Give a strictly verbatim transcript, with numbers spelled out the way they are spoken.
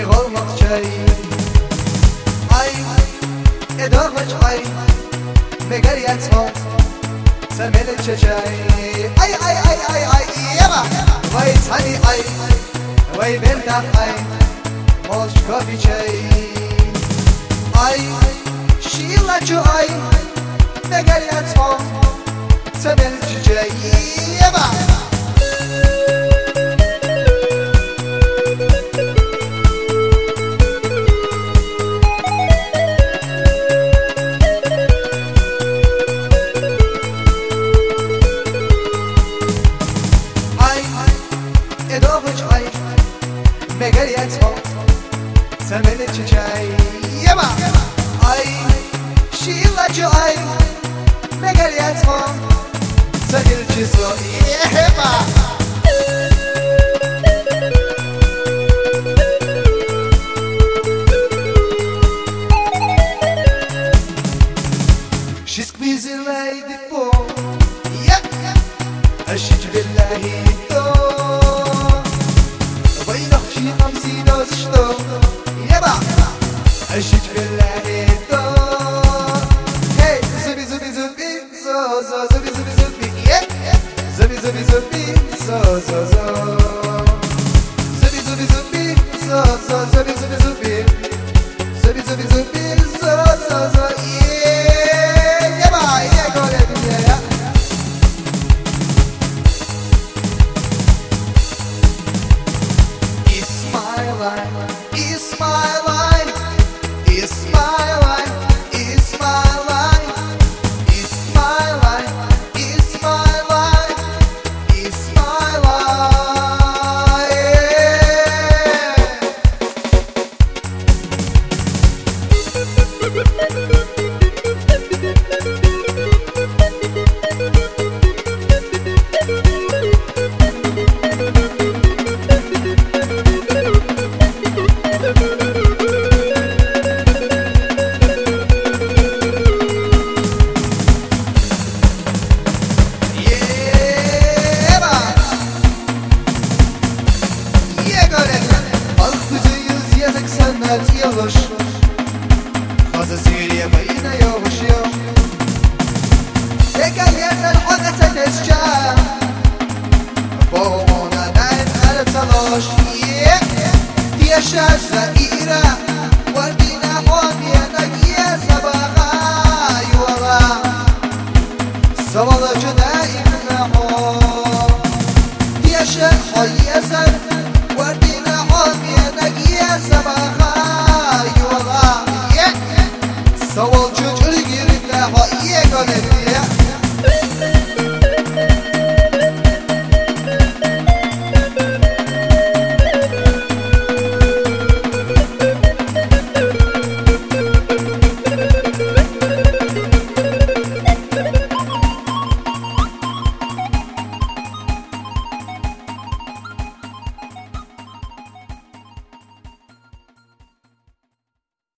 olmak çay Ay edağaç ay Meğer yatma Temeli çeçay Ay ay ay ay ay yema Vay tani ay Vay bendah ay Molç kofi çay Ay şiirlacı ay Meğer yatma Temeli çeçay Yema Meğer yatma Temeli çiçeği Yema Ay şiirlacı ay Meğer yatma Sahilci su Yema Şisk bizi leydi bu Yak Aşic billahi do وينخشي خمسين وزشتو يبا أشج بالله دو هاي زبي زبي زبي زو زو زبي زبي زبي زبي زبي زبي زو زو زو زبي زبي زبي زو زو زبي زبي زبي زبي زبي زبي زو زو زو يبا يا قولي الدنيا يا It's my life, it's my life, it's my life, it's my life, it's my life, it's my life. Sanat yavaş Fazla Suriye bayına yavaş yavaş Tekrar yerden odese teşcan Boğuna daim arı talaş Diye şer zaira Var